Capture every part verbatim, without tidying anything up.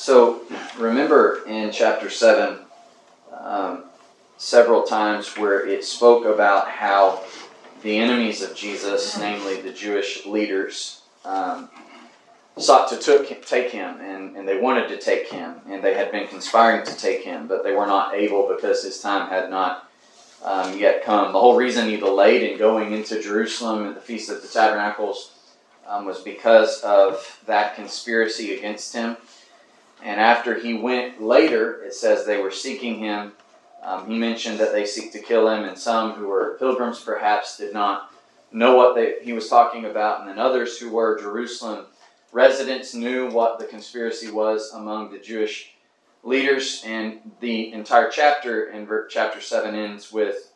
So remember in chapter seven, um, several times where it spoke about how the enemies of Jesus, namely the Jewish leaders, um, sought to took, take him, and, and they wanted to take him, and they had been conspiring to take him, but they were not able because his time had not um, yet come. The whole reason he delayed in going into Jerusalem at the Feast of the Tabernacles um, was because of that conspiracy against him. And after he went later, it says they were seeking him. Um, he mentioned that they seek to kill him, and some who were pilgrims perhaps did not know what they, he was talking about, and then others who were Jerusalem residents knew what the conspiracy was among the Jewish leaders. And the entire chapter in chapter seven ends with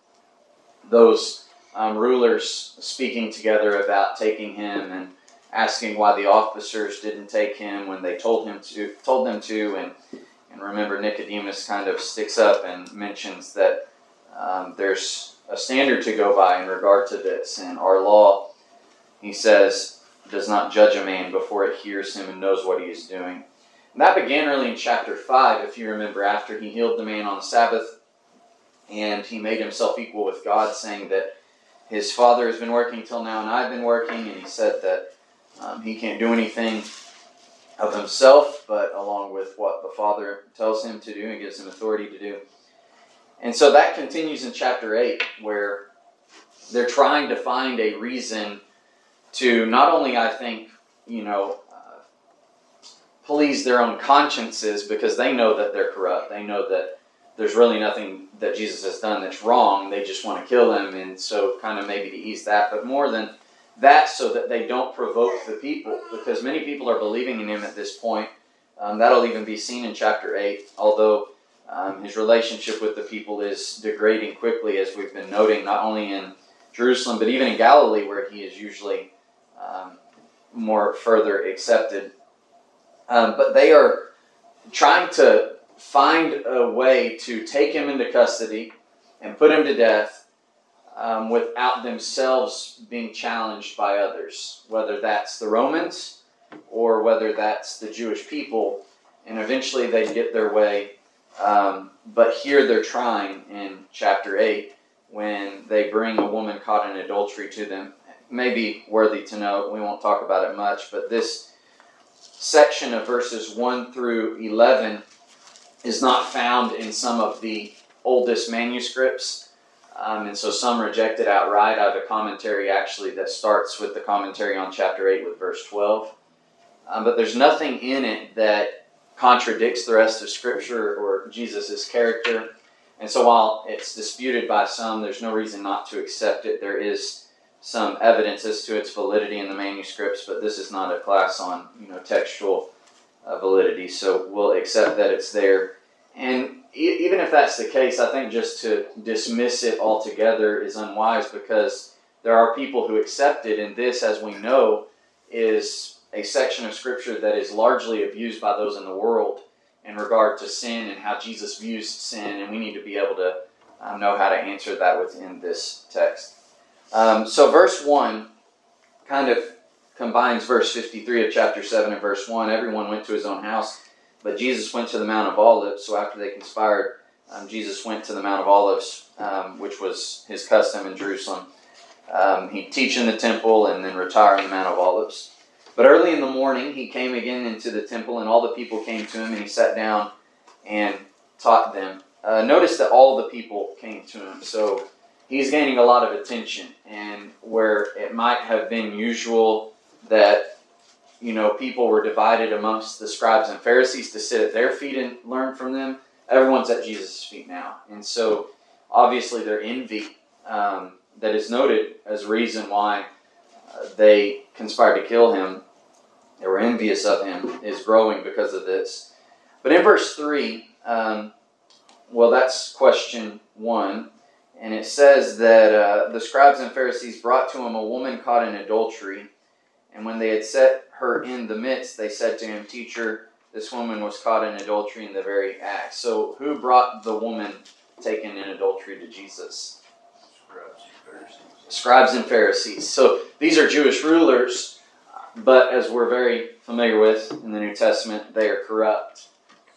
those um, rulers speaking together about taking him and asking why the officers didn't take him when they told him to, told them to, and and remember Nicodemus kind of sticks up and mentions that um, there's a standard to go by in regard to this, and our law, he says, does not judge a man before it hears him and knows what he is doing. And that began early in chapter five, if you remember, after he healed the man on the Sabbath, and he made himself equal with God, saying that his Father has been working till now and I've been working, and he said that um, he can't do anything of himself, but along with what the Father tells him to do and gives him authority to do. And so that continues in chapter eight, where they're trying to find a reason to not only, I think, you know, uh, please their own consciences, because they know that they're corrupt. They know that there's really nothing that Jesus has done that's wrong. They just want to kill him, and so kind of maybe to ease that. But more than that, so that they don't provoke the people, because many people are believing in him at this point. Um, that'll even be seen in chapter eight, although um, his relationship with the people is degrading quickly, as we've been noting, not only in Jerusalem, but even in Galilee, where he is usually um, more further accepted. Um, but they are trying to find a way to take him into custody and put him to death, Um, without themselves being challenged by others, whether that's the Romans or whether that's the Jewish people, and eventually they get their way. Um, but here they're trying in chapter eight, when they bring a woman caught in adultery to them. Maybe worthy to note, we won't talk about it much, but this section of verses one through eleven is not found in some of the oldest manuscripts. Um, and so some reject it outright. I have a commentary actually that starts with the commentary on chapter eight with verse twelve. Um, but there's nothing in it that contradicts the rest of Scripture or Jesus' character. And so while it's disputed by some, there's no reason not to accept it. There is some evidence as to its validity in the manuscripts, but this is not a class on, you know, textual uh, validity. So we'll accept that it's there. And even if that's the case, I think just to dismiss it altogether is unwise, because there are people who accept it, and this, as we know, is a section of Scripture that is largely abused by those in the world in regard to sin and how Jesus views sin, and we need to be able to um, know how to answer that within this text. Um, so verse one kind of combines verse fifty-three of chapter seven and verse one. Everyone went to his own house, but Jesus went to the Mount of Olives. So after they conspired, um, Jesus went to the Mount of Olives, um, which was his custom in Jerusalem. Um, he'd teach in the temple and then retire on the Mount of Olives. But early in the morning, he came again into the temple, and all the people came to him, and he sat down and taught them. Uh, notice that all the people came to him. So he's gaining a lot of attention, and where it might have been usual that, you know, people were divided amongst the scribes and Pharisees to sit at their feet and learn from them, everyone's at Jesus' feet now. And so, obviously, their envy um, that is noted as a reason why uh, they conspired to kill him, they were envious of him, is growing because of this. But in verse three, um, well, that's question one. And it says that uh, the scribes and Pharisees brought to him a woman caught in adultery. And when they had set her in the midst, they said to him, "Teacher, this woman was caught in adultery in the very act." So who brought the woman taken in adultery to Jesus? Scribes and Pharisees. Scribes and Pharisees. So these are Jewish rulers, but as we're very familiar with in the New Testament, they are corrupt.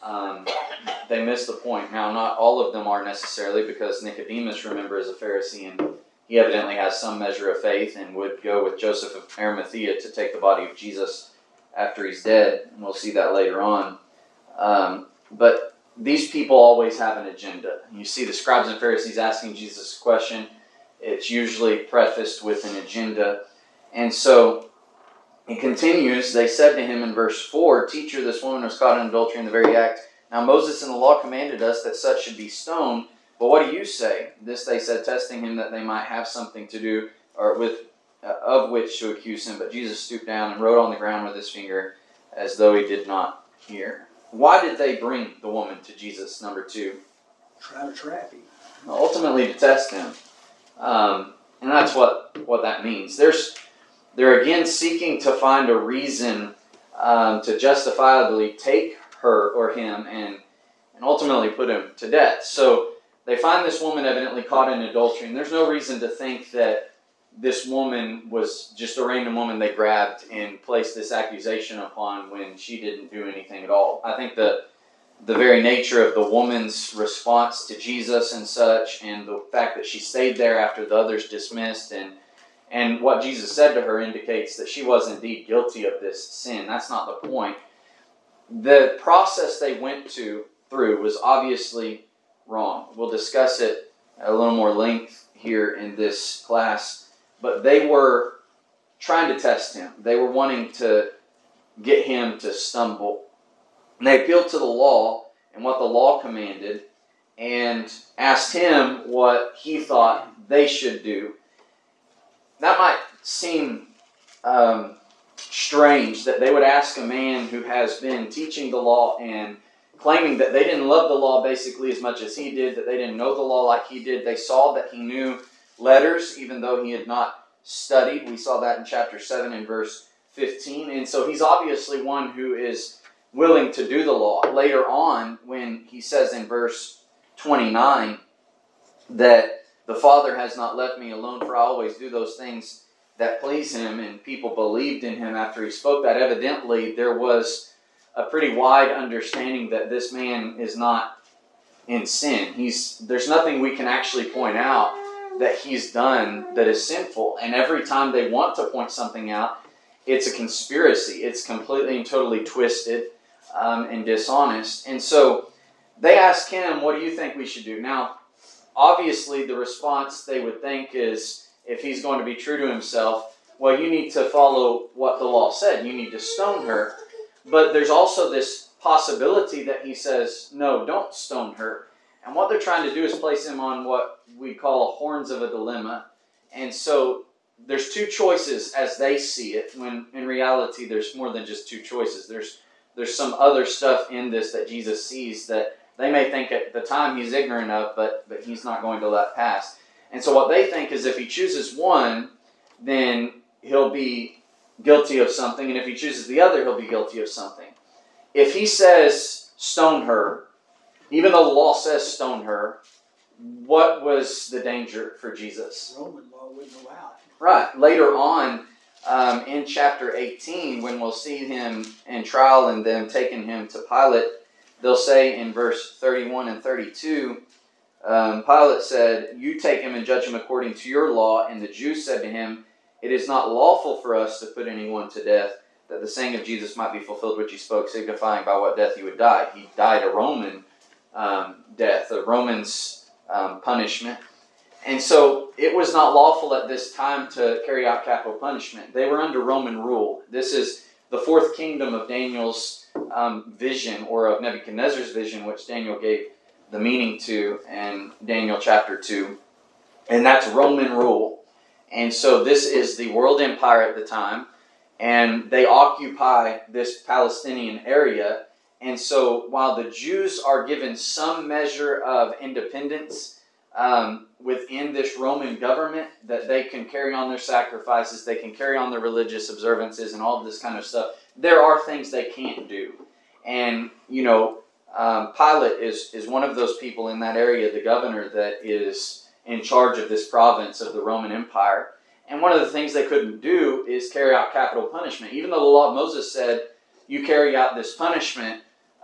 um, they miss the point. Now, not all of them are necessarily, because Nicodemus, remember, is a Pharisee, and he evidently has some measure of faith and would go with Joseph of Arimathea to take the body of Jesus after he's dead, and we'll see that later on. Um, but these people always have an agenda. You see the scribes and Pharisees asking Jesus a question. It's usually prefaced with an agenda. And so it continues. They said to him in verse four, "Teacher, this woman was caught in adultery in the very act. Now Moses in the law commanded us that such should be stoned. But what do you say?" This they said, testing him that they might have something to do, or with uh, of which to accuse him. But Jesus stooped down and wrote on the ground with his finger, as though he did not hear. Why did they bring the woman to Jesus? Number two. Try to trap him. Ultimately to test him. Um, and that's what, what that means. There's, they're again seeking to find a reason um, to justifiably take her or him and, and ultimately put him to death. So they find this woman evidently caught in adultery, and there's no reason to think that this woman was just a random woman they grabbed and placed this accusation upon when she didn't do anything at all. I think the the very nature of the woman's response to Jesus and such, and the fact that she stayed there after the others dismissed, and and what Jesus said to her indicates that she was indeed guilty of this sin. That's not the point. The process they went to through was obviously wrong. We'll discuss it at a little more length here in this class. But they were trying to test him. They were wanting to get him to stumble. And they appealed to the law and what the law commanded and asked him what he thought they should do. That might seem um, strange that they would ask a man who has been teaching the law and claiming that they didn't love the law basically as much as he did, that they didn't know the law like he did. They saw that he knew letters, even though he had not studied. We saw that in chapter seven and verse fifteen. And so he's obviously one who is willing to do the law. Later on, when he says in verse twenty-nine that the Father has not left me alone, for I always do those things that please him, and people believed in him after he spoke that, evidently there was a pretty wide understanding that this man is not in sin. He's there's nothing we can actually point out that he's done that is sinful. And every time they want to point something out, it's a conspiracy. It's completely and totally twisted um, and dishonest. And so they ask him, what do you think we should do? Now, obviously the response they would think is, if he's going to be true to himself, well, you need to follow what the law said. You need to stone her. But there's also this possibility that he says, no, don't stone her. And what they're trying to do is place him on what we call horns of a dilemma. And so there's two choices as they see it, when in reality there's more than just two choices. There's there's some other stuff in this that Jesus sees that they may think at the time he's ignorant of, but, but he's not going to let pass. And so what they think is if he chooses one, then he'll be guilty of something, and if he chooses the other, he'll be guilty of something. If he says, stone her, even though the law says stone her, what was the danger for Jesus? Roman law wouldn't allow it. Right. Later on, um, in chapter eighteen, when we'll see him in trial and them taking him to Pilate, they'll say in verse thirty-one and thirty-two, um, Pilate said, you take him and judge him according to your law. And the Jews said to him, it is not lawful for us to put anyone to death, that the saying of Jesus might be fulfilled, which he spoke, signifying by what death he would die. He died a Roman um, death, a Roman's um, punishment. And so it was not lawful at this time to carry out capital punishment. They were under Roman rule. This is the fourth kingdom of Daniel's um, vision, or of Nebuchadnezzar's vision, which Daniel gave the meaning to in Daniel chapter two. And that's Roman rule. And so this is the world empire at the time, and they occupy this Palestinian area. And so while the Jews are given some measure of independence um, within this Roman government, that they can carry on their sacrifices, they can carry on their religious observances and all this kind of stuff, there are things they can't do. And, you know, um, Pilate is, is one of those people in that area, the governor that is in charge of this province of the Roman Empire. And one of the things they couldn't do is carry out capital punishment. Even though the law of Moses said, you carry out this punishment,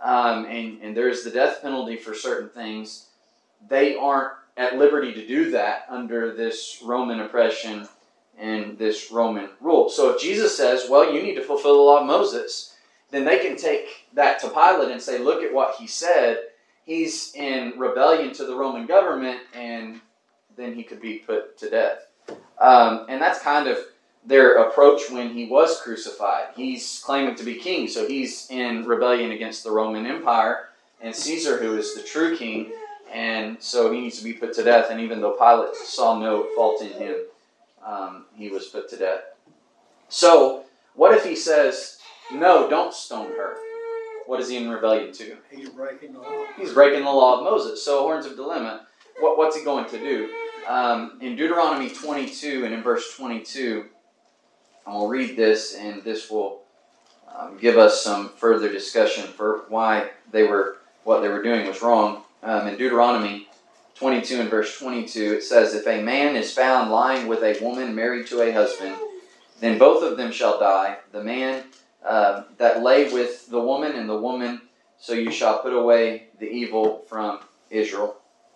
um, and, and there's the death penalty for certain things, they aren't at liberty to do that under this Roman oppression and this Roman rule. So if Jesus says, well, you need to fulfill the law of Moses, then they can take that to Pilate and say, look at what he said. He's in rebellion to the Roman government, and then he could be put to death. Um, and that's kind of their approach when he was crucified. He's claiming to be king, so he's in rebellion against the Roman Empire and Caesar, who is the true king, and so he needs to be put to death. And even though Pilate saw no fault in him, um, he was put to death. So what if he says, no, don't stone her? What is he in rebellion to? He's breaking the law. He's breaking the law of Moses. So horns of dilemma. What, what's he going to do? Um, in Deuteronomy twenty-two and in verse twenty-two, and we'll read this, and this will um, give us some further discussion for why they were what they were doing was wrong. Um, in Deuteronomy twenty-two and verse twenty-two, it says, if a man is found lying with a woman married to a husband, then both of them shall die. The man uh, that lay with the woman, and the woman, so you shall put away the evil from Israel.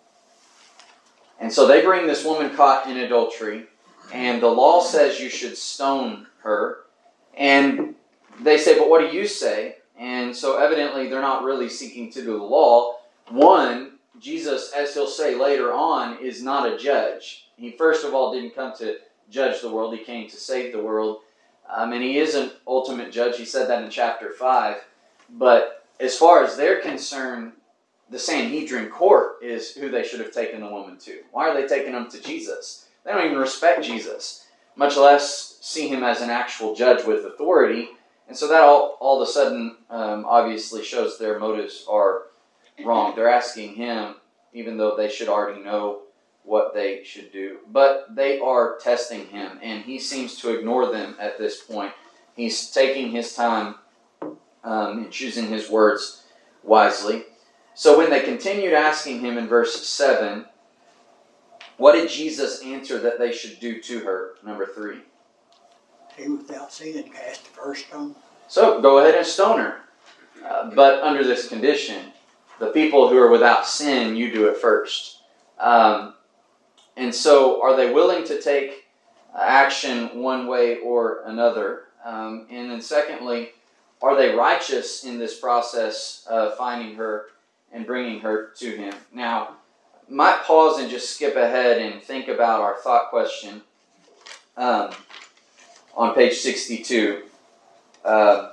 And so they bring this woman caught in adultery, and the law says you should stone her. And they say, but what do you say? And so evidently they're not really seeking to do the law. One, Jesus, as he'll say later on, is not a judge. He first of all didn't come to judge the world. He came to save the world. Um, and he is an ultimate judge. He said that in chapter five. But as far as they're concerned, the Sanhedrin court is who they should have taken the woman to. Why are they taking them to Jesus? They don't even respect Jesus, much less see him as an actual judge with authority. And so that all, all of a sudden um, obviously shows their motives are wrong. They're asking him, even though they should already know what they should do. But they are testing him, and he seems to ignore them at this point. He's taking his time um, and choosing his words wisely. So when they continued asking him in verse seven, what did Jesus answer that they should do to her? Number three. He without sin cast the first stone. So go ahead and stone her. Uh, but under this condition, the people who are without sin, you do it first. Um, and so are they willing to take action one way or another? Um, and then secondly, are they righteous in this process of finding her and bringing her to him? Now, might pause and just skip ahead and think about our thought question um, on page sixty-two. Uh,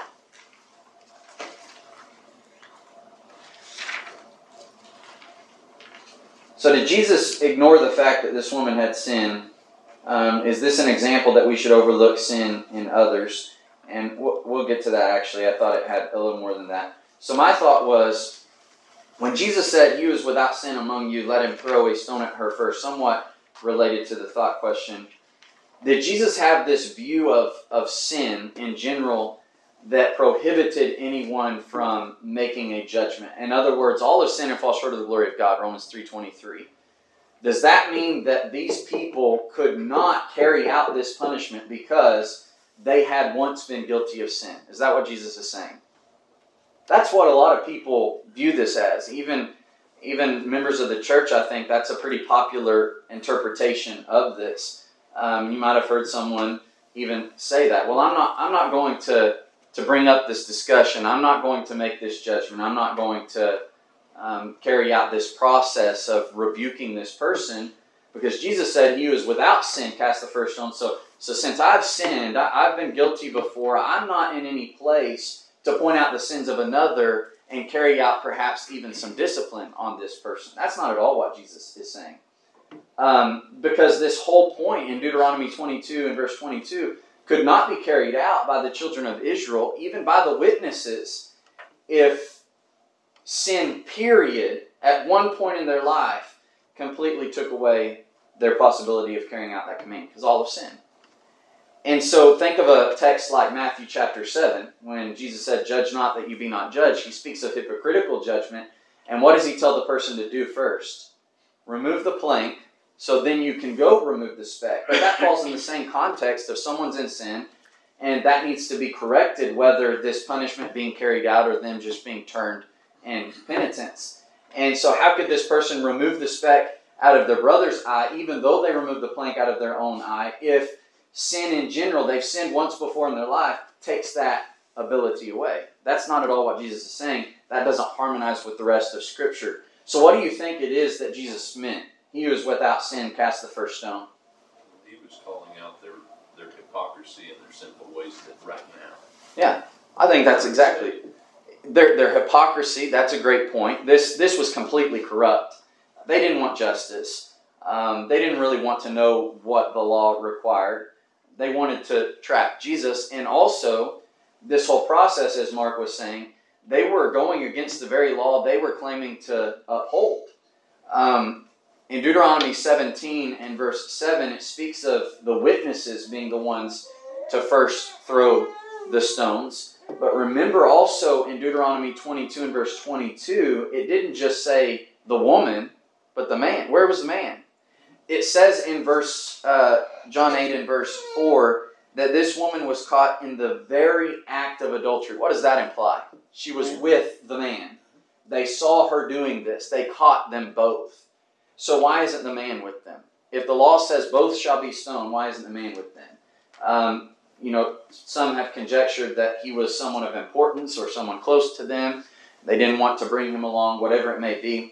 so did Jesus ignore the fact that this woman had sin? Um, is this an example that we should overlook sin in others? And we'll, we'll get to that actually. I thought it had a little more than that. So my thought was, when Jesus said, he who is without sin among you, let him throw a stone at her first, somewhat related to the thought question, did Jesus have this view of, of sin in general that prohibited anyone from making a judgment? In other words, all of sin and fall short of the glory of God, Romans three twenty-three. Does that mean that these people could not carry out this punishment because they had once been guilty of sin? Is that what Jesus is saying? That's what a lot of people view this as. Even, even members of the church, I think that's a pretty popular interpretation of this. Um, you might have heard someone even say that. Well, I'm not, I'm not going to, to bring up this discussion. I'm not going to make this judgment. I'm not going to um, carry out this process of rebuking this person because Jesus said he who is without sin cast the first stone. So, so since I've sinned, I, I've been guilty before, I'm not in any place to point out the sins of another and carry out perhaps even some discipline on this person. That's not at all what Jesus is saying. Um, because this whole point in Deuteronomy twenty-two and verse twenty-two could not be carried out by the children of Israel, even by the witnesses, if sin, period, at one point in their life, completely took away their possibility of carrying out that command, because all have sinned. And so think of a text like Matthew chapter seven, when Jesus said, judge not that you be not judged. He speaks of hypocritical judgment. And what does he tell the person to do first? Remove the plank, so then you can go remove the speck. But that falls in the same context of someone's in sin, and that needs to be corrected, whether this punishment being carried out or them just being turned in penitence. And so how could this person remove the speck out of their brother's eye, even though they removed the plank out of their own eye, if sin in general, they've sinned once before in their life, takes that ability away? That's not at all what Jesus is saying. That doesn't harmonize with the rest of Scripture. So what do you think it is that Jesus meant? He who is without sin, cast the first stone. He was calling out their, their hypocrisy and their sinful ways that right now. Yeah, I think that's exactly their their hypocrisy. That's a great point. This this was completely corrupt. They didn't want justice. Um, they didn't really want to know what the law required. They wanted to trap Jesus, and also this whole process, as Mark was saying, they were going against the very law they were claiming to uphold. Um, in Deuteronomy seventeen and verse seven, it speaks of the witnesses being the ones to first throw the stones. But remember also in Deuteronomy twenty-two and verse twenty-two, it didn't just say the woman, but the man. Where was the man? It says in verse uh, John eight and verse four that this woman was caught in the very act of adultery. What does that imply? She was with the man. They saw her doing this. They caught them both. So why isn't the man with them? If the law says both shall be stoned, why isn't the man with them? Um, you know, some have conjectured that he was someone of importance or someone close to them. They didn't want to bring him along, whatever it may be.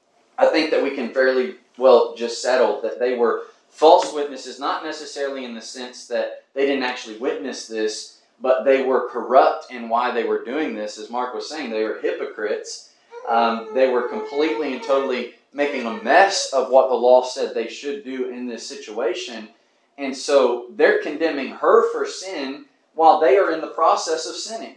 I think that we can fairly well just settle that they were false witnesses, not necessarily in the sense that they didn't actually witness this, but they were corrupt in why they were doing this. As Mark was saying, they were hypocrites. Um, they were completely and totally making a mess of what the law said they should do in this situation. And so they're condemning her for sin while they are in the process of sinning.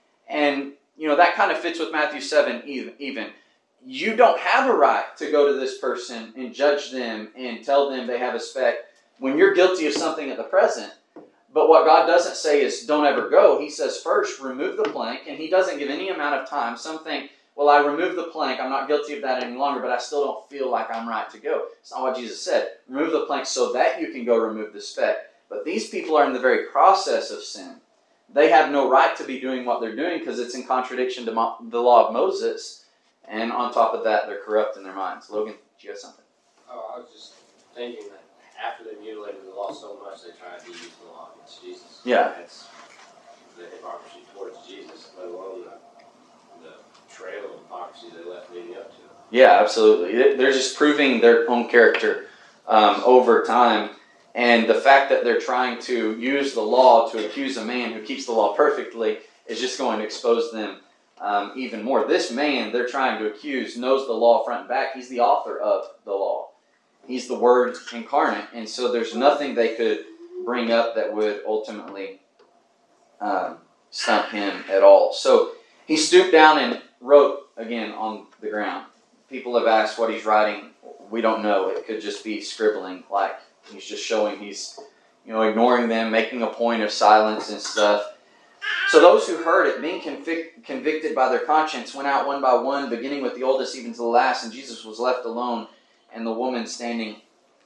And, you know, that kind of fits with Matthew seven even. You don't have a right to go to this person and judge them and tell them they have a speck when you're guilty of something at the present. But what God doesn't say is don't ever go. He says first remove the plank, and he doesn't give any amount of time. Some think, well, I removed the plank, I'm not guilty of that any longer, but I still don't feel like I'm right to go. It's not what Jesus said. Remove the plank so that you can go remove the speck. But these people are in the very process of sin. They have no right to be doing what they're doing because it's in contradiction to mo- the law of Moses. And on top of that, they're corrupt in their minds. Logan, did you have something? Oh, I was just thinking that after they mutilated the law so much, they tried to use the law against Jesus. Yeah. That's the hypocrisy towards Jesus, let alone the, the trail of hypocrisy they left leading up to it. Yeah, absolutely. They're just proving their own character um, over time. And the fact that they're trying to use the law to accuse a man who keeps the law perfectly is just going to expose them um, even more. This man they're trying to accuse knows the law front and back. He's the author of the law. He's the Word incarnate. And so there's nothing they could bring up that would ultimately um, stump him at all. So he stooped down and wrote again on the ground. People have asked what he's writing. We don't know. It could just be scribbling, like he's just showing he's, you know, ignoring them, making a point of silence and stuff. So those who heard it, being convic- convicted by their conscience, went out one by one, beginning with the oldest even to the last, and Jesus was left alone, and the woman standing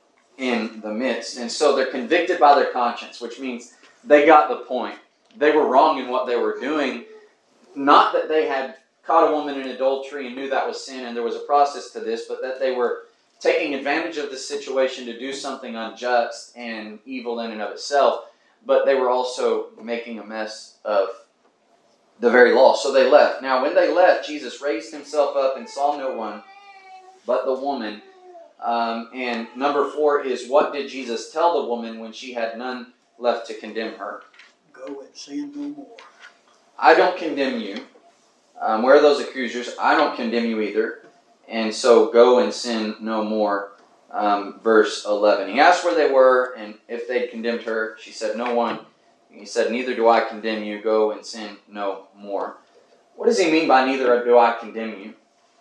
in the midst. And so they're convicted by their conscience, which means they got the point. They were wrong in what they were doing. Not that they had caught a woman in adultery and knew that was sin and there was a process to this, but that they were taking advantage of the situation to do something unjust and evil in and of itself. But they were also making a mess of the very law. So they left. Now when they left, Jesus raised himself up and saw no one but the woman. Um, and number four is, what did Jesus tell the woman when she had none left to condemn her? Go and sin no more. I don't condemn you. Um, where are those accusers? I don't condemn you either. And so go and sin no more. Um, verse eleven. He asked where they were and if they'd condemned her. She said, no one. He said, neither do I condemn you. Go and sin no more. What does he mean by neither do I condemn you?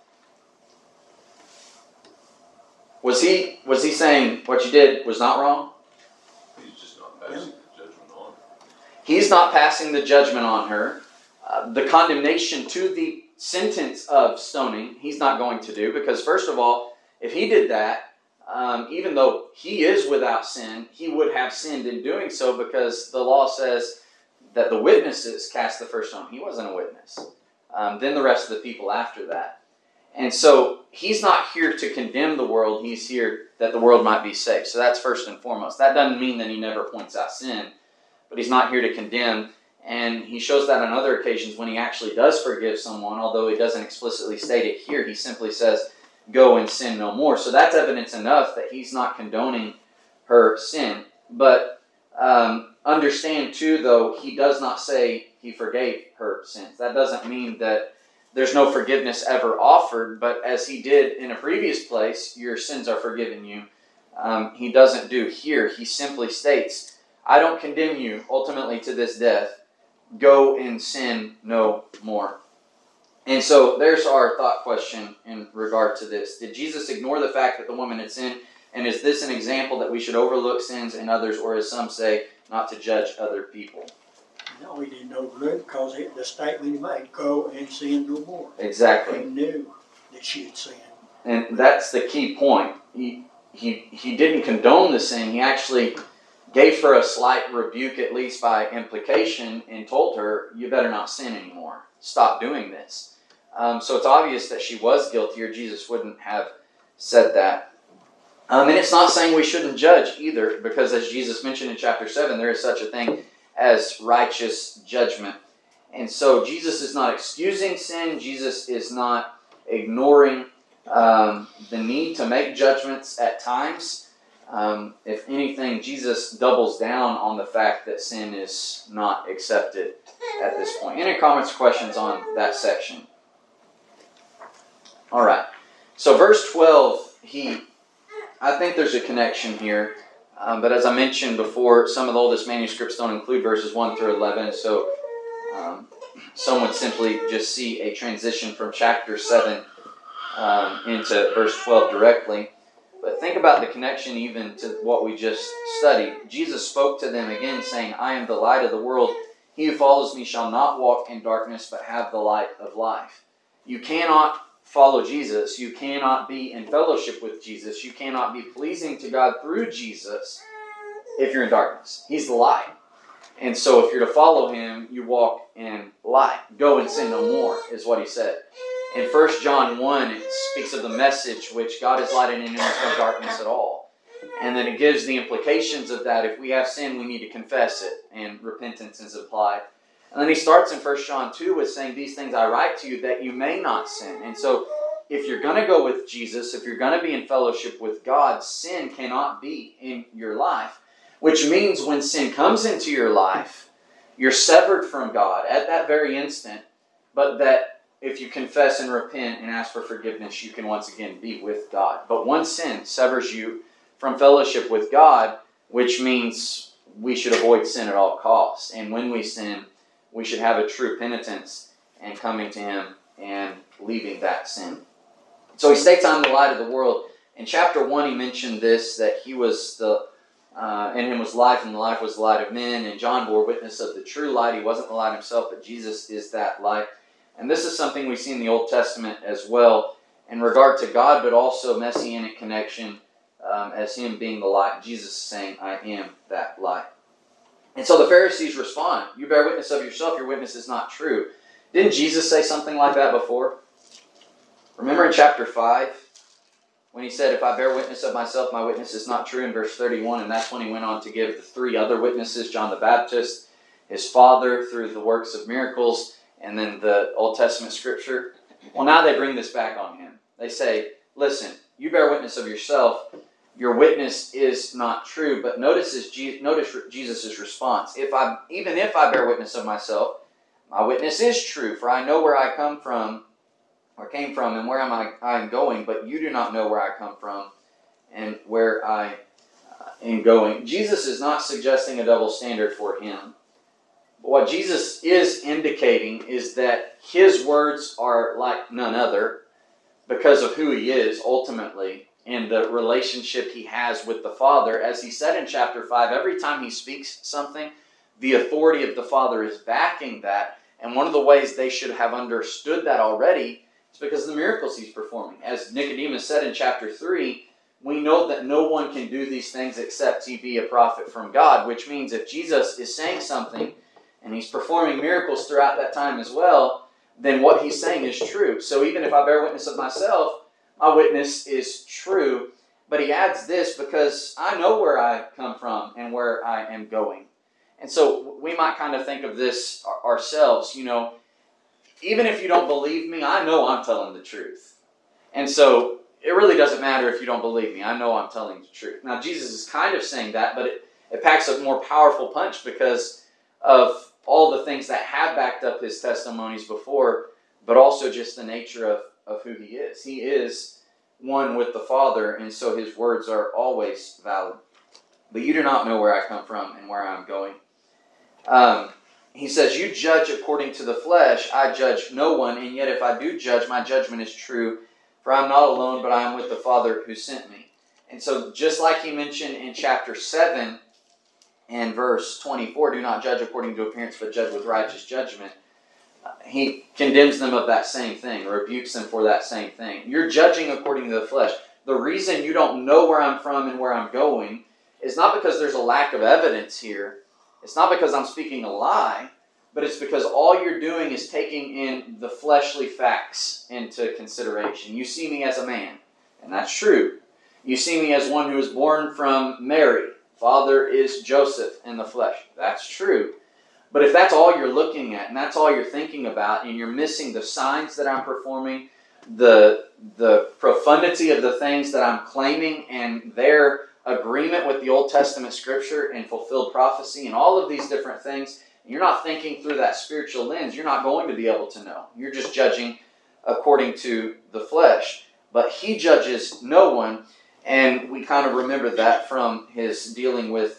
Was he was he saying what you did was not wrong? He's just not passing the judgment on her. He's not passing the judgment on her. Uh, the condemnation to the sentence of stoning, he's not going to do, because first of all, if he did that, um, even though he is without sin, he would have sinned in doing so, because the law says that the witnesses cast the first stone. He wasn't a witness. Um, then the rest of the people after that. And so he's not here to condemn the world. He's here that the world might be saved. So that's first and foremost. That doesn't mean that he never points out sin, but he's not here to condemn. And he shows that on other occasions when he actually does forgive someone, although he doesn't explicitly state it here. He simply says, go and sin no more. So that's evidence enough that he's not condoning her sin. But um, understand too, though, he does not say he forgave her sins. That doesn't mean that there's no forgiveness ever offered, but as he did in a previous place, your sins are forgiven you. Um, he doesn't do here. He simply states, I don't condemn you ultimately to this death. Go and sin no more. And so there's our thought question in regard to this. Did Jesus ignore the fact that the woman had sinned? And is this an example that we should overlook sins in others, or as some say, not to judge other people? No, he didn't overlook because it, the statement he made, go and sin no more. Exactly. He knew that she had sinned. And that's the key point. He, he, he didn't condone the sin. He actually gave her a slight rebuke, at least by implication, and told her, you better not sin anymore. Stop doing this. Um, so it's obvious that she was guilty, or Jesus wouldn't have said that. Um, and it's not saying we shouldn't judge either, because as Jesus mentioned in chapter seven, there is such a thing as righteous judgment. And so Jesus is not excusing sin. Jesus is not ignoring um, the need to make judgments at times. Um, if anything, Jesus doubles down on the fact that sin is not accepted at this point. Any comments or questions on that section? All right. So verse twelve, he, I think there's a connection here. Um, but as I mentioned before, some of the oldest manuscripts don't include verses one through eleven. So um, some would simply just see a transition from chapter seven um, into verse twelve directly. But think about the connection even to what we just studied. Jesus spoke to them again, saying, I am the light of the world. He who follows me shall not walk in darkness, but have the light of life. You cannot follow Jesus. You cannot be in fellowship with Jesus. You cannot be pleasing to God through Jesus if you're in darkness. He's the light. And so if you're to follow him, you walk in light. Go and sin no more, is what he said. In First John one, it speaks of the message which God is light and in him is no darkness at all. And then it gives the implications of that. If we have sin, we need to confess it, and repentance is applied. And then he starts in First John two with saying, these things I write to you that you may not sin. And so if you're going to go with Jesus, if you're going to be in fellowship with God, sin cannot be in your life. Which means when sin comes into your life, you're severed from God at that very instant, but that if you confess and repent and ask for forgiveness, you can once again be with God. But one sin severs you from fellowship with God, which means we should avoid sin at all costs. And when we sin, we should have a true penitence and coming to him and leaving that sin. So he states, I'm the light of the world. In chapter one, he mentioned this, that he was the, uh, in him was life, and the life was the light of men. And John bore witness of the true light. He wasn't the light himself, but Jesus is that light. And this is something we see in the Old Testament as well in regard to God, but also messianic connection um, as him being the light. Jesus saying, I am that light. And so the Pharisees respond, you bear witness of yourself, your witness is not true. Didn't Jesus say something like that before? Remember in chapter five, when he said, if I bear witness of myself, my witness is not true, in verse thirty-one, and that's when he went on to give the three other witnesses, John the Baptist, his father through the works of miracles, and then the Old Testament scripture. Well, now they bring this back on him. They say, listen, you bear witness of yourself. Your witness is not true. But notice, his, notice Jesus' response. If I, even if I bear witness of myself, my witness is true. For I know where I come from, or came from, and where am I, I am going. But you do not know where I come from and where I uh, am going. Jesus is not suggesting a double standard for him. What Jesus is indicating is that his words are like none other because of who he is ultimately and the relationship he has with the Father. As he said in chapter five, every time he speaks something, the authority of the Father is backing that. And one of the ways they should have understood that already is because of the miracles he's performing. As Nicodemus said in chapter three, we know that no one can do these things except he be a prophet from God, which means if Jesus is saying something, and he's performing miracles throughout that time as well, then what he's saying is true. So even if I bear witness of myself, my witness is true. But he adds this because I know where I come from and where I am going. And so we might kind of think of this ourselves, you know, even if you don't believe me, I know I'm telling the truth. And so it really doesn't matter if you don't believe me. I know I'm telling the truth. Now, Jesus is kind of saying that, but it, it packs a more powerful punch because of all the things that have backed up his testimonies before, but also just the nature of, of who he is. He is one with the Father, and so his words are always valid. But you do not know where I come from and where I'm going. Um, he says, you judge according to the flesh. I judge no one, and yet if I do judge, my judgment is true. For I am not alone, but I am with the Father who sent me. And so just like he mentioned in chapter seven and verse twenty-four, do not judge according to appearance, but judge with righteous judgment. He condemns them of that same thing, rebukes them for that same thing. You're judging according to the flesh. The reason you don't know where I'm from and where I'm going is not because there's a lack of evidence here. It's not because I'm speaking a lie, but it's because all you're doing is taking in the fleshly facts into consideration. You see me as a man, and that's true. You see me as one who was born from Mary. Father is Joseph in the flesh. That's true. But if that's all you're looking at, and that's all you're thinking about, and you're missing the signs that I'm performing, the, the profundity of the things that I'm claiming, and their agreement with the Old Testament Scripture and fulfilled prophecy, and all of these different things, and you're not thinking through that spiritual lens, you're not going to be able to know. You're just judging according to the flesh. But he judges no one, and we kind of remember that from his dealing with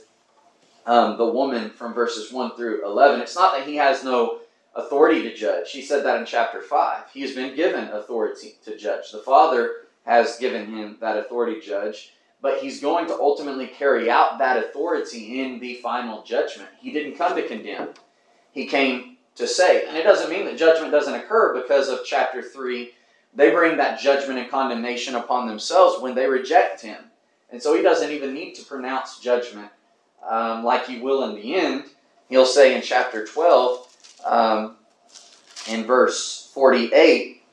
Um, the woman from verses one through eleven. It's not that he has no authority to judge. He said that in chapter five. He has been given authority to judge. The Father has given him that authority to judge, but he's going to ultimately carry out that authority in the final judgment. He didn't come to condemn. He came to save. And it doesn't mean that judgment doesn't occur because of chapter three. They bring that judgment and condemnation upon themselves when they reject him. And so he doesn't even need to pronounce judgment Um, like he will in the end. He'll say in chapter twelve, um, in verse forty-eight,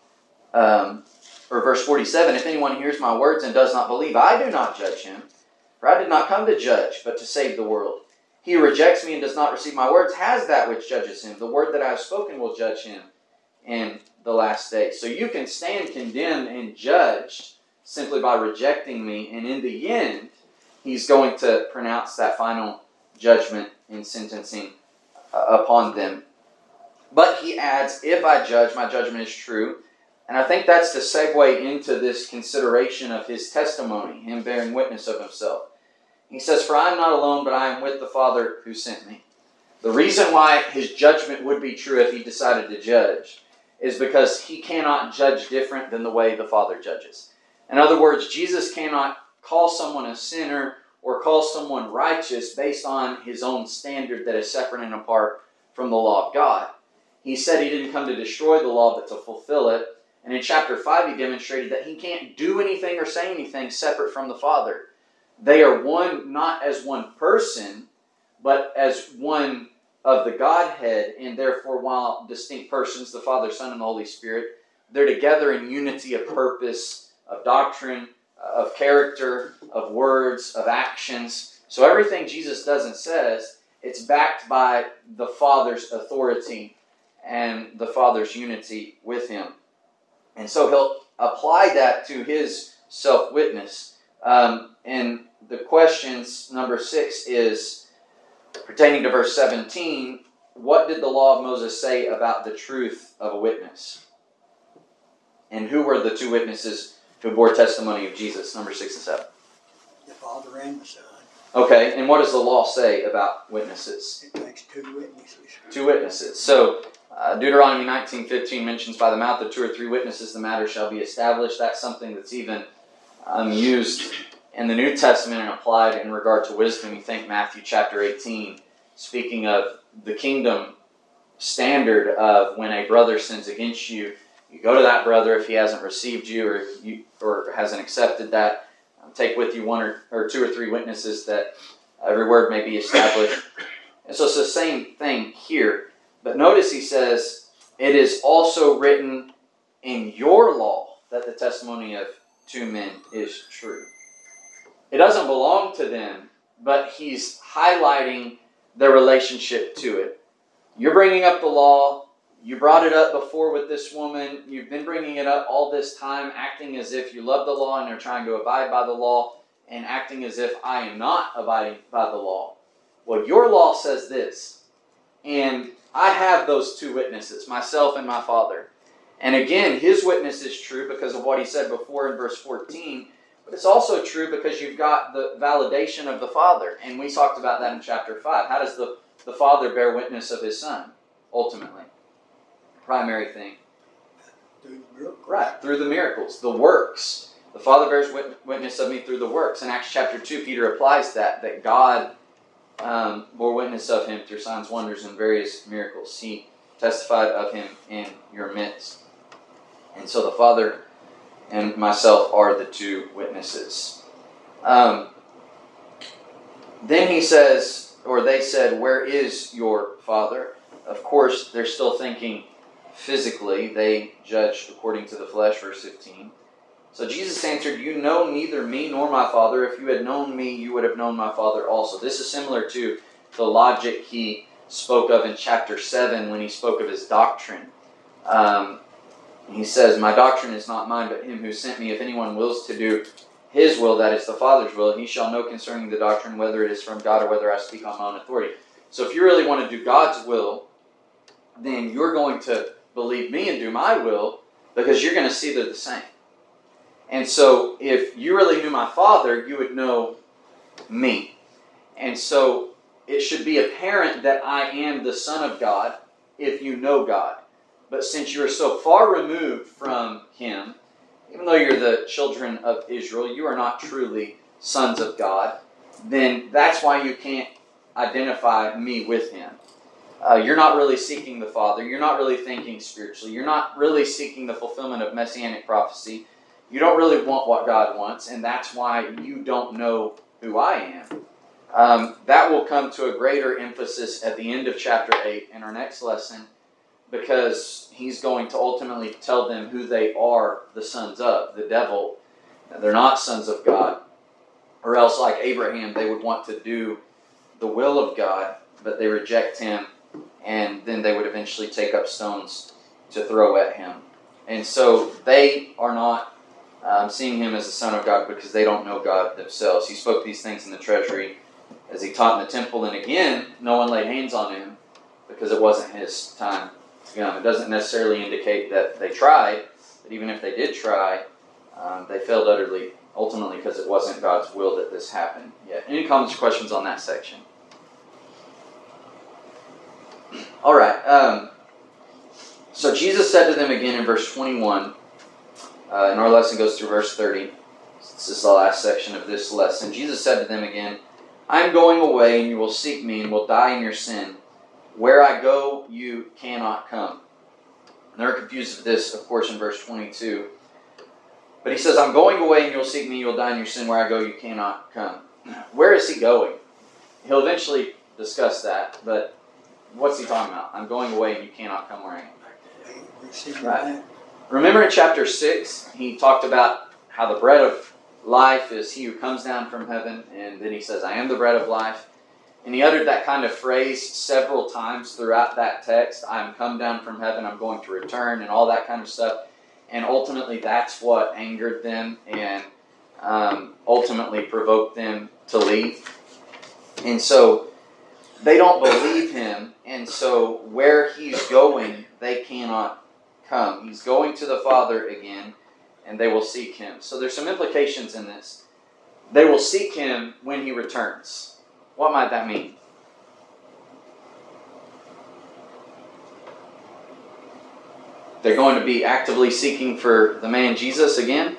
um, or verse forty-seven, if anyone hears my words and does not believe, I do not judge him. For I did not come to judge, but to save the world. He who rejects me and does not receive my words has that which judges him. The word that I have spoken will judge him in the last day. So you can stand condemned and judged simply by rejecting me, and in the end, he's going to pronounce that final judgment in sentencing uh, upon them. But he adds, if I judge, my judgment is true. And I think that's the segue into this consideration of his testimony, him bearing witness of himself. He says, for I am not alone, but I am with the Father who sent me. The reason why his judgment would be true if he decided to judge is because he cannot judge different than the way the Father judges. In other words, Jesus cannot call someone a sinner or call someone righteous based on his own standard that is separate and apart from the law of God. He said he didn't come to destroy the law, but to fulfill it. And in chapter five, he demonstrated that he can't do anything or say anything separate from the Father. They are one, not as one person, but as one of the Godhead, and therefore, while distinct persons, the Father, Son, and the Holy Spirit, they're together in unity of purpose, of doctrine, of character, of words, of actions. So everything Jesus does and says, it's backed by the Father's authority and the Father's unity with him. And so he'll apply that to his self-witness. Um, and the questions, number six, is pertaining to verse seventeen, what did the law of Moses say about the truth of a witness? And who were the two witnesses who bore testimony of Jesus, number six and seven? The Father and the Son. Okay, and what does the law say about witnesses? It takes two witnesses. Two witnesses. So, uh, Deuteronomy nineteen fifteen mentions, by the mouth of two or three witnesses the matter shall be established. That's something that's even um, used in the New Testament and applied in regard to wisdom. You think Matthew chapter eighteen, speaking of the kingdom standard of when a brother sins against you, you go to that brother if he hasn't received you or you or hasn't accepted that. Um, take with you one or, or two or three witnesses that every word may be established. And so it's the same thing here. But notice he says, it is also written in your law that the testimony of two men is true. It doesn't belong to them, but he's highlighting their relationship to it. You're bringing up the law. You brought it up before with this woman. You've been bringing it up all this time, acting as if you love the law and are trying to abide by the law, and acting as if I am not abiding by the law. Well, your law says this, and I have those two witnesses, myself and my Father. And again, his witness is true because of what he said before in verse fourteen, but it's also true because you've got the validation of the Father, and we talked about that in chapter five. How does the, the Father bear witness of his Son, ultimately? Primary thing. Through the miracles. Right, through the miracles, the works. The Father bears wit- witness of me through the works. In Acts chapter two, Peter applies that, that God um, bore witness of him through signs, wonders, and various miracles. He testified of him in your midst. And so the Father and myself are the two witnesses. Um, then he says, or they said, where is your Father? Of course, they're still thinking physically. They judge according to the flesh, verse fifteen. So Jesus answered, you know neither me nor my Father. If you had known me, you would have known my Father also. This is similar to the logic he spoke of in chapter seven when he spoke of his doctrine. Um, he says, my doctrine is not mine, but him who sent me. If anyone wills to do his will, that is the Father's will, he shall know concerning the doctrine whether it is from God or whether I speak on my own authority. So if you really want to do God's will, then you're going to believe me and do my will, because you're going to see they're the same. And so if you really knew my Father, you would know me. And so it should be apparent that I am the Son of God if you know God. But since you are so far removed from him, even though you're the children of Israel, you are not truly sons of God, then that's why you can't identify me with him. Uh, you're not really seeking the Father. You're not really thinking spiritually. You're not really seeking the fulfillment of messianic prophecy. You don't really want what God wants, and that's why you don't know who I am. Um, that will come to a greater emphasis at the end of chapter eight in our next lesson, because he's going to ultimately tell them who they are the sons of, the devil. They're not sons of God. Or else, like Abraham, they would want to do the will of God, but they reject him, and then they would eventually take up stones to throw at him. And so they are not um, seeing him as the Son of God because they don't know God themselves. He spoke these things in the treasury as he taught in the temple, and again, no one laid hands on him because it wasn't his time to come. It doesn't necessarily indicate that they tried, but even if they did try, um, they failed utterly, ultimately because it wasn't God's will that this happened. Yeah. Any comments or questions on that section? All right. Um, so Jesus said to them again in verse twenty-one, uh, and our lesson goes through verse thirty. This is the last section of this lesson. Jesus said to them again, I am going away, and you will seek me, and will die in your sin. Where I go, you cannot come. And they're confused with this, of course, in verse twenty-two. But he says, I'm going away, and you'll seek me, you'll die in your sin. Where I go, you cannot come. Where is he going? He'll eventually discuss that, but what's he talking about? I'm going away, and you cannot come where I am. We see Right. that. Remember in chapter six, he talked about how the bread of life is he who comes down from heaven, and then he says, I am the bread of life. And he uttered that kind of phrase several times throughout that text. I am come down from heaven, I'm going to return, and all that kind of stuff. And ultimately, that's what angered them and um, ultimately provoked them to leave. And so they don't believe him, and so where he's going, they cannot come. He's going to the Father again, and they will seek him. So there's some implications in this. They will seek him when he returns. What might that mean? They're going to be actively seeking for the man Jesus again?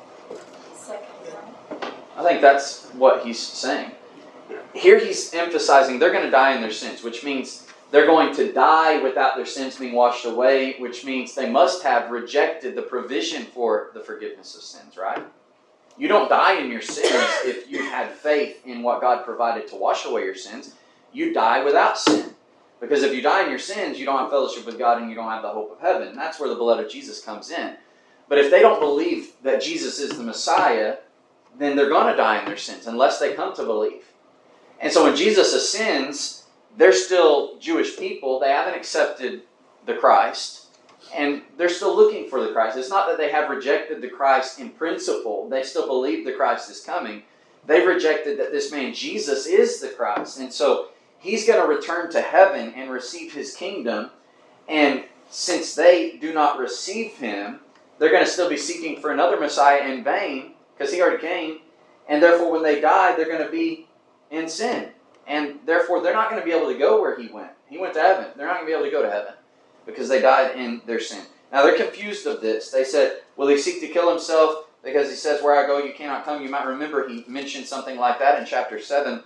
I think that's what he's saying. Here he's emphasizing they're going to die in their sins, which means they're going to die without their sins being washed away, which means they must have rejected the provision for the forgiveness of sins, right? You don't die in your sins if you had faith in what God provided to wash away your sins. you die without sin. Because if you die in your sins, you don't have fellowship with God and you don't have the hope of heaven. And that's where the blood of Jesus comes in. But if they don't believe that Jesus is the Messiah, then they're going to die in their sins unless they come to believe. And so when Jesus ascends, they're still Jewish people. They haven't accepted the Christ. And they're still looking for the Christ. It's not that they have rejected the Christ in principle. They still believe the Christ is coming. They've rejected that this man Jesus is the Christ. And so he's going to return to heaven and receive his kingdom. And since they do not receive him, they're going to still be seeking for another Messiah in vain, because he already came. And therefore, when they die, they're going to be in sin. And therefore, they're not going to be able to go where he went. He went to heaven. They're not going to be able to go to heaven because they died in their sin. Now, they're confused of this. They said, will he seek to kill himself because he says, where I go, you cannot come? You might remember he mentioned something like that in chapter seven.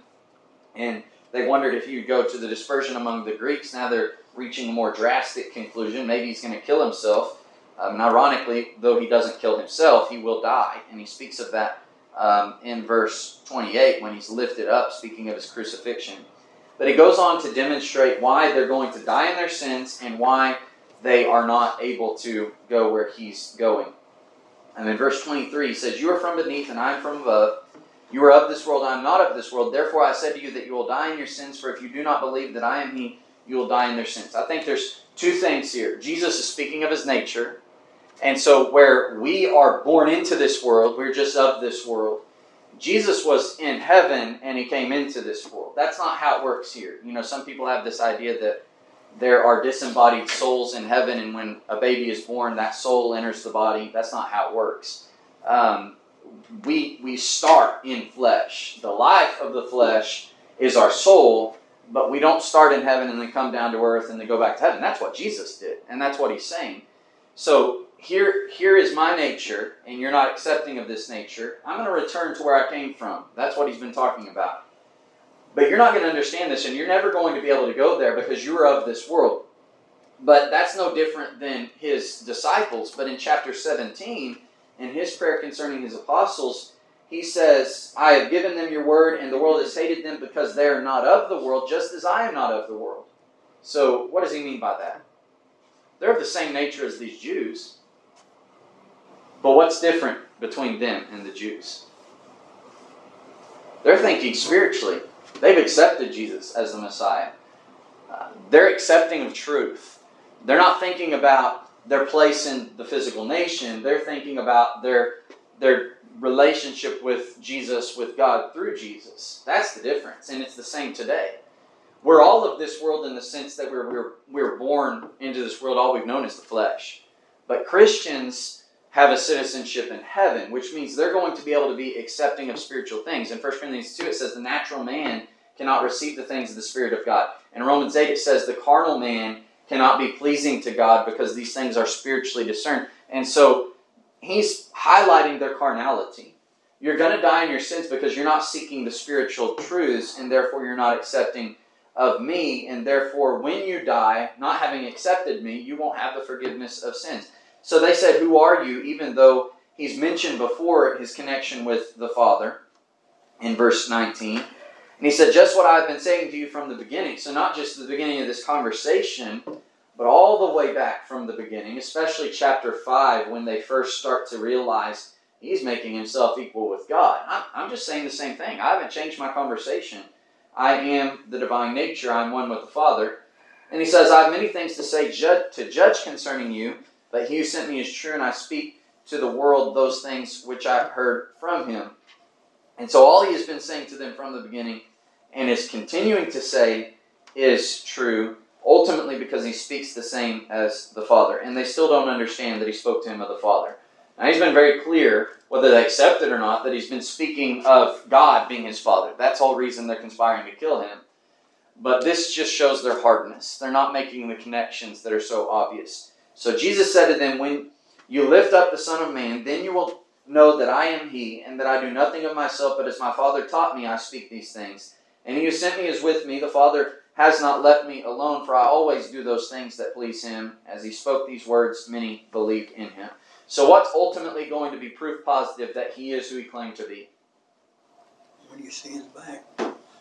And they wondered if he would go to the dispersion among the Greeks. Now they're reaching a more drastic conclusion. Maybe he's going to kill himself. Um, and ironically, though he doesn't kill himself, he will die. And he speaks of that um, in verse twenty-eight when he's lifted up, speaking of his crucifixion. But he goes on to demonstrate why they're going to die in their sins and why they are not able to go where he's going. And in verse twenty-three, he says, you are from beneath and I am from above. You are of this world, I am not of this world. Therefore I said to you that you will die in your sins, for if you do not believe that I am he, you will die in their sins. I think there's two things here. Jesus is speaking of his nature. And so where we are born into this world, we're just of this world. Jesus was in heaven and he came into this world. That's not how it works here. You know, some people have this idea that there are disembodied souls in heaven, and when a baby is born, that soul enters the body. That's not how it works. Um, we, we start in flesh. The life of the flesh is our soul, but we don't start in heaven and then come down to earth and then go back to heaven. That's what Jesus did, and that's what he's saying. So here, here is my nature, and you're not accepting of this nature. I'm going to return to where I came from. That's what he's been talking about. But you're not going to understand this, and you're never going to be able to go there because you're of this world. But that's no different than his disciples. But in chapter seventeen, in his prayer concerning his apostles, he says, I have given them your word, and the world has hated them because they are not of the world, just as I am not of the world. So what does he mean by that? They're of the same nature as these Jews. But what's different between them and the Jews? They're thinking spiritually. They've accepted Jesus as the Messiah. Uh, they're accepting of truth. They're not thinking about their place in the physical nation. They're thinking about their, their relationship with Jesus, with God through Jesus. That's the difference, and it's the same today. We're all of this world in the sense that we're, we're, we're born into this world. All we've known is the flesh. But Christians have a citizenship in heaven, which means they're going to be able to be accepting of spiritual things. In First Corinthians two, it says the natural man cannot receive the things of the Spirit of God. In Romans eight, it says the carnal man cannot be pleasing to God because these things are spiritually discerned. And so he's highlighting their carnality. You're going to die in your sins because you're not seeking the spiritual truths, and therefore you're not accepting of me, and therefore when you die, not having accepted me, you won't have the forgiveness of sins. So they said, who are you? Even though he's mentioned before his connection with the Father in verse nineteen. And he said, just what I've been saying to you from the beginning. So not just the beginning of this conversation, but all the way back from the beginning, especially chapter five, when they first start to realize he's making himself equal with God. I'm, I'm just saying the same thing. I haven't changed my conversation. I am the divine nature. I'm one with the Father. And he says, I have many things to say ju- to judge concerning you, but he who sent me is true, and I speak to the world those things which I've heard from him. And so all he has been saying to them from the beginning and is continuing to say is true, ultimately because he speaks the same as the Father. And they still don't understand that he spoke to him of the Father. Now he's been very clear, whether they accept it or not, that he's been speaking of God being his Father. That's the whole reason they're conspiring to kill him. But this just shows their hardness. They're not making the connections that are so obvious. So Jesus said to them, when you lift up the Son of Man, then you will know that I am he, and that I do nothing of myself, but as my Father taught me, I speak these things. And he who sent me is with me. The Father has not left me alone, for I always do those things that please him. As he spoke these words, many believed in him. So what's ultimately going to be proof positive that he is who he claimed to be? When you see his back.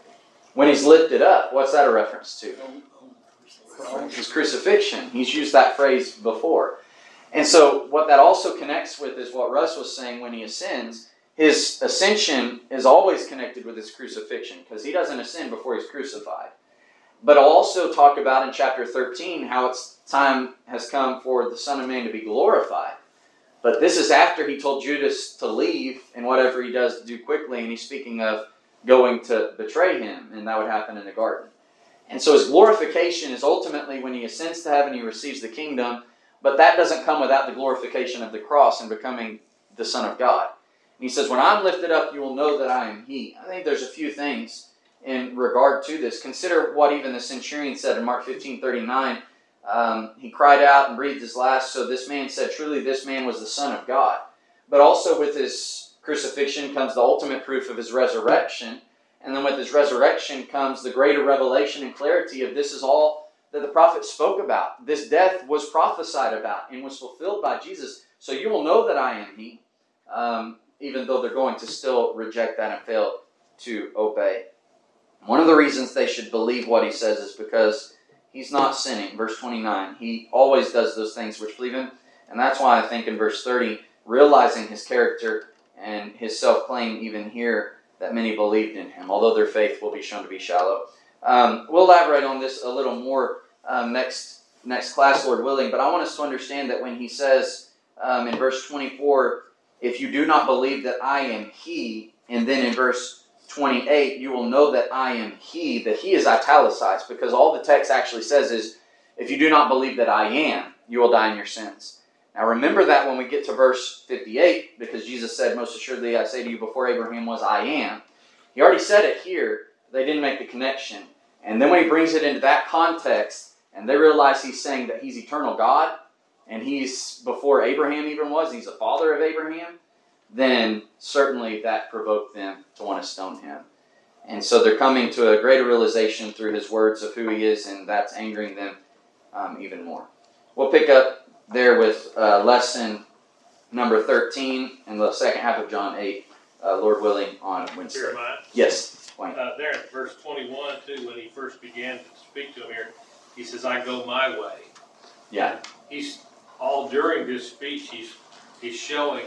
When he's lifted up, what's that a reference to? On- on the cross. His crucifixion. He's used that phrase before. And so what that also connects with is what Russ was saying when he ascends. His ascension is always connected with his crucifixion because he doesn't ascend before he's crucified. But I'll also talk about in chapter thirteen how it's time has come for the Son of Man to be glorified. But this is after he told Judas to leave and whatever he does to do quickly, and he's speaking of going to betray him, and that would happen in the garden. And so his glorification is ultimately when he ascends to heaven, he receives the kingdom, but that doesn't come without the glorification of the cross and becoming the Son of God. And he says, when I'm lifted up, you will know that I am he. I think there's a few things in regard to this. Consider what even the centurion said in Mark fifteen thirty-nine. Um, he cried out and breathed his last, so this man said, truly this man was the Son of God. But also with his crucifixion comes the ultimate proof of his resurrection. And then with his resurrection comes the greater revelation and clarity of this is all that the prophets spoke about. This death was prophesied about and was fulfilled by Jesus. So you will know that I am he, um, even though they're going to still reject that and fail to obey. One of the reasons they should believe what he says is because he's not sinning. Verse twenty-nine, he always does those things which please him. And that's why I think in verse thirty, realizing his character and his self-claim even here, that many believed in him, although their faith will be shown to be shallow. Um, we'll elaborate on this a little more um, next next class, Lord willing, but I want us to understand that when he says um, in verse twenty-four, if you do not believe that I am he, and then in verse twenty-eight, you will know that I am he, that he is italicized, because all the text actually says is, if you do not believe that I am, you will die in your sins. Now remember that when we get to verse fifty-eight, because Jesus said, most assuredly I say to you, before Abraham was, I am. He already said it here, they didn't make the connection. And then when he brings it into that context, and they realize he's saying that he's eternal God, and he's before Abraham even was, he's the father of Abraham, then certainly that provoked them to want to stone him. And so they're coming to a greater realization through his words of who he is, and that's angering them um, even more. We'll pick up there with uh, lesson number thirteen in the second half of John eight, uh, Lord willing, on Wednesday. Jeremiah, Yes, Wayne. uh, there in verse twenty-one, too, when he first began to speak to him here, he says, I go my way. Yeah. He's, all during this speech, he's, he's showing,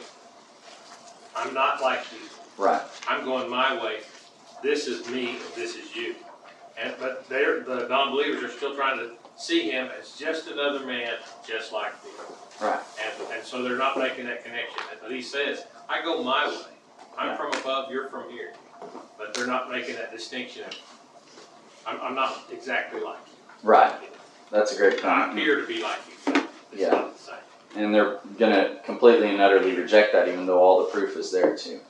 I'm not like you. Right. I'm going my way. This is me, and this is you. And But they're, the non-believers are still trying to see him as just another man, just like me. Right. And, and so they're not making that connection. But he says, I go my way. I'm Yeah. from above, you're from here. But they're not making that distinction. I'm, I'm not exactly like you. Right. That's a great I point. appear to be like you, but it's Yeah. not the same. And they're going to completely and utterly reject that, even though all the proof is there too.